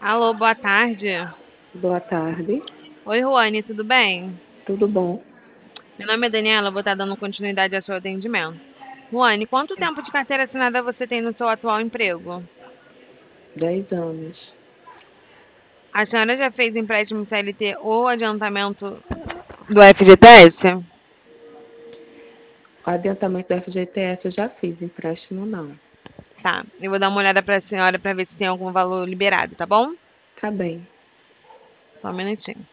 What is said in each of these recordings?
Alô, boa tarde. Boa tarde, Oi, Ruane, tudo bem? tudo bom? Meu nome é Daniela, vou estar dando continuidade ao seu atendimento. Ruane, quanto tempo de carteira assinada você tem no seu atual emprego? 10 anos. A senhora já fez empréstimo CLT ou adiantamento do FGTS? O adiantamento do FGTS eu já fiz, empréstimo não. Tá, eu vou dar uma olhada para a senhora para ver se tem algum valor liberado, tá bom? Tá bem. Só um minutinho.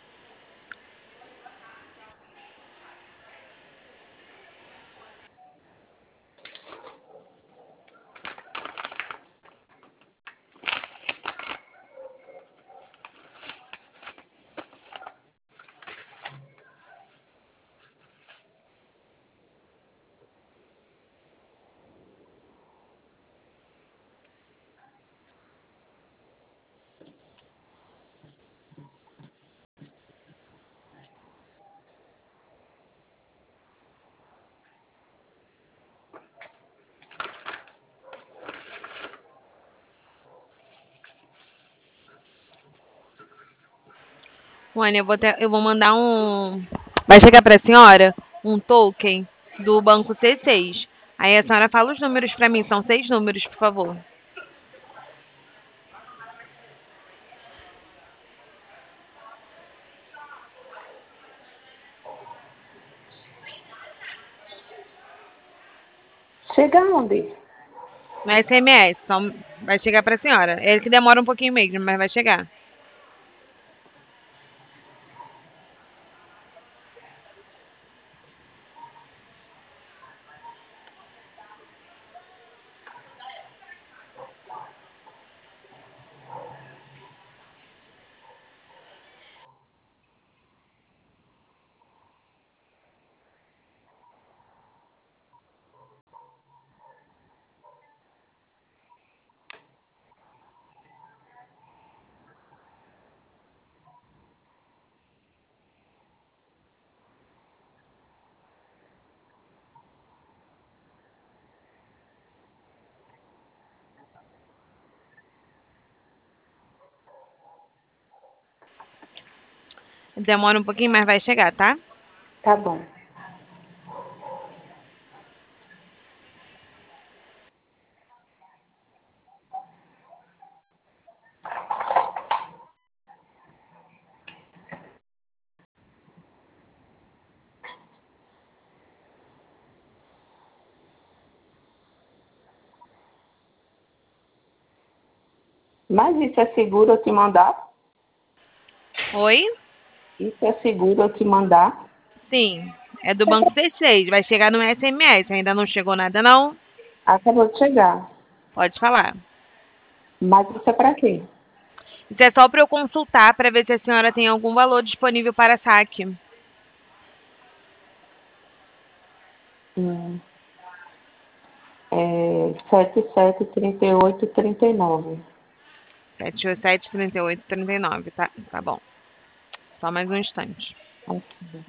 Ruane, eu vou mandar um. Vai chegar para a senhora um token do banco C6. Aí a senhora fala os números para mim, são 6 números, por favor. Chega onde? No SMS, vai chegar para a senhora. Ele que demora um pouquinho mesmo, mas vai chegar. Demora um pouquinho, mas vai chegar, tá? Tá bom. Mas isso é seguro eu te mandar? Oi? Isso é seguro eu te mandar? Sim. É do banco C6. Vai chegar no SMS. Ainda não chegou nada, não? Acabou de chegar. Pode falar. Mas isso é para quê? Isso é só para eu consultar para ver se a senhora tem algum valor disponível para saque. Hum, é 773839. 787-38-39, tá? Tá bom. Só mais um instante. Aqui.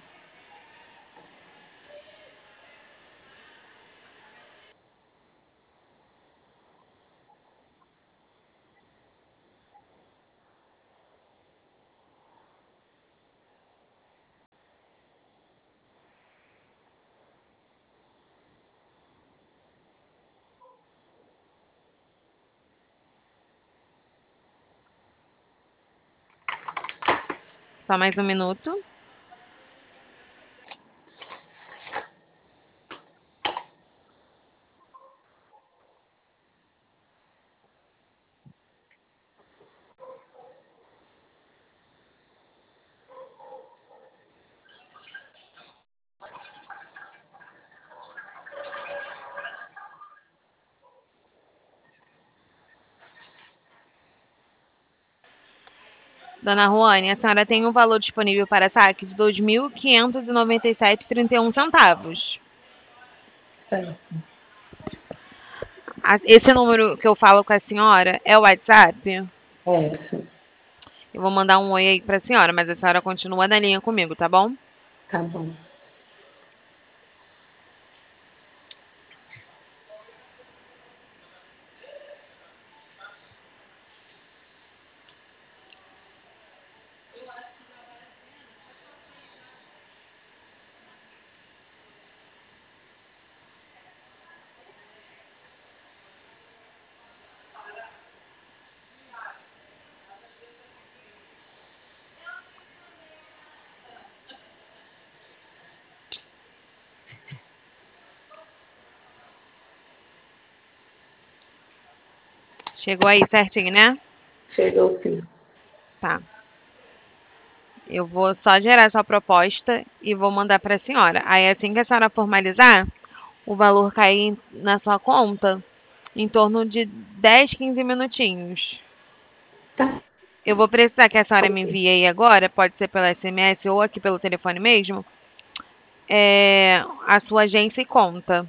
Só mais um minuto. Dona Ruane, a senhora tem um valor disponível para saque de 2.597,31 centavos. Certo. Esse número que eu falo com a senhora é o WhatsApp? É, sim. Eu vou mandar um oi aí para a senhora, mas a senhora continua na linha comigo, tá bom? Tá bom. Chegou aí certinho, né? Chegou sim. Tá. Eu vou só gerar sua proposta e vou mandar para a senhora. Aí, assim que a senhora formalizar, o valor cair na sua conta em torno de 10, 15 minutinhos. Tá. Eu vou precisar que a senhora me Ok. envie aí agora, pode ser pela SMS ou aqui pelo telefone mesmo, a sua agência e conta.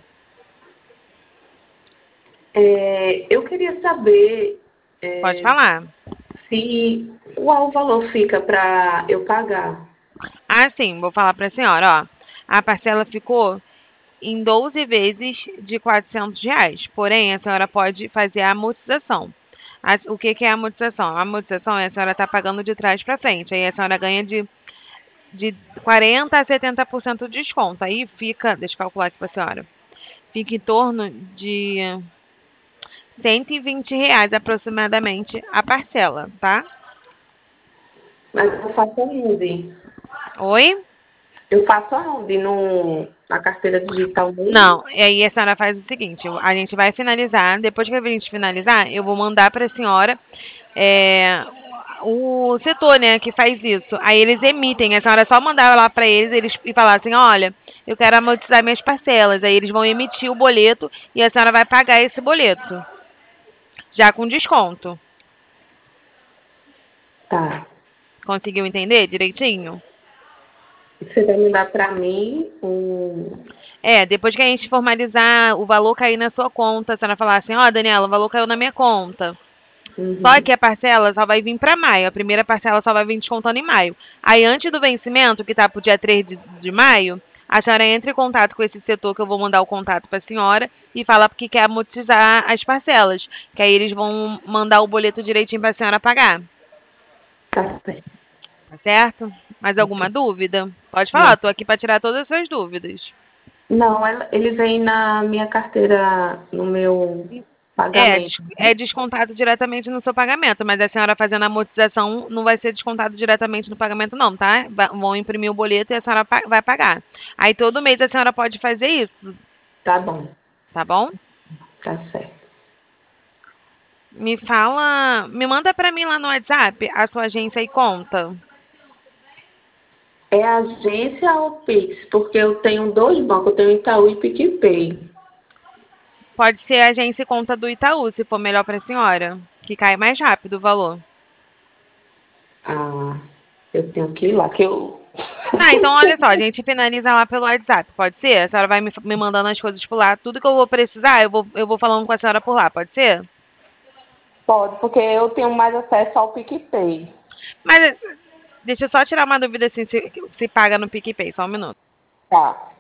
Eu queria saber Pode falar. se qual o valor fica para eu pagar. Ah, sim, vou falar para a senhora, ó. A parcela ficou em 12 vezes de R$ 400. Porém, a senhora pode fazer a amortização. O que que é a amortização? A amortização é a senhora está pagando de trás para frente. Aí a senhora ganha de 40% a 70% de desconto. Aí fica, deixa eu calcular aqui para a senhora, fica em torno de R$ 120 aproximadamente a parcela, tá? Mas eu faço aonde? Oi? Eu faço aonde? Na carteira digital mesmo? Não, e aí a senhora faz o seguinte, a gente vai finalizar, depois que a gente finalizar, eu vou mandar para a senhora é, o setor, né, que faz isso. Aí eles emitem, a senhora só mandar lá para eles e falar assim, olha, eu quero amortizar minhas parcelas. Aí eles vão emitir o boleto e a senhora vai pagar esse boleto, já com desconto. Tá. Conseguiu entender direitinho? Você vai mandar para mim um. Depois que a gente formalizar, o valor cair na sua conta, a senhora falar assim, ó, Daniela, o valor caiu na minha conta. Só que Uhum. a parcela só vai vir para maio. A primeira parcela só vai vir descontando em maio. Aí, antes do vencimento, que está para o dia 3 de maio, a senhora entra em contato com esse setor, que eu vou mandar o contato para a senhora, e fala que quer amortizar as parcelas. Que aí eles vão mandar o boleto direitinho para a senhora pagar. Tá certo. Tá certo? Mais alguma Ok. dúvida? Pode falar, Não. estou aqui para tirar todas as suas dúvidas. Não, ele vem na minha carteira, no meu pagamento, É né? descontado diretamente no seu pagamento, mas a senhora fazendo a amortização não vai ser descontado diretamente no pagamento, não, tá? Vão imprimir o boleto e a senhora vai pagar. Aí todo mês a senhora pode fazer isso, Tá bom, tá bom? tá certo. Me manda pra mim lá no WhatsApp a sua agência e conta. É agência ou Pix? Porque eu tenho dois bancos, eu tenho Itaú e PicPay. Pode ser a agência e conta do Itaú, se for melhor pra senhora, que cai mais rápido o valor. Ah, eu tenho que ir lá, que eu. Tá, então olha só, a gente finaliza lá pelo WhatsApp, pode ser? A senhora vai me mandando as coisas por lá. Tudo que eu vou precisar, eu vou falando com a senhora por lá, pode ser? Pode, porque eu tenho mais acesso ao PicPay. Mas deixa eu só tirar uma dúvida assim, se paga no PicPay, só um minuto. Tá.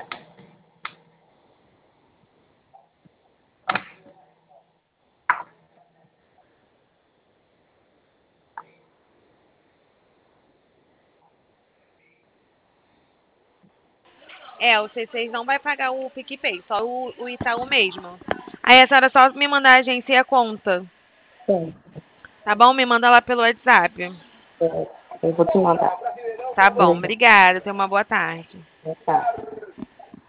O C6 não vai pagar o PicPay, só o Itaú mesmo. Aí a senhora só me mandar a agência e a conta, Sim, tá bom? Me manda lá pelo WhatsApp. eu vou te mandar. Tá bom, Obrigada. obrigada, tenha uma boa tarde. Tá.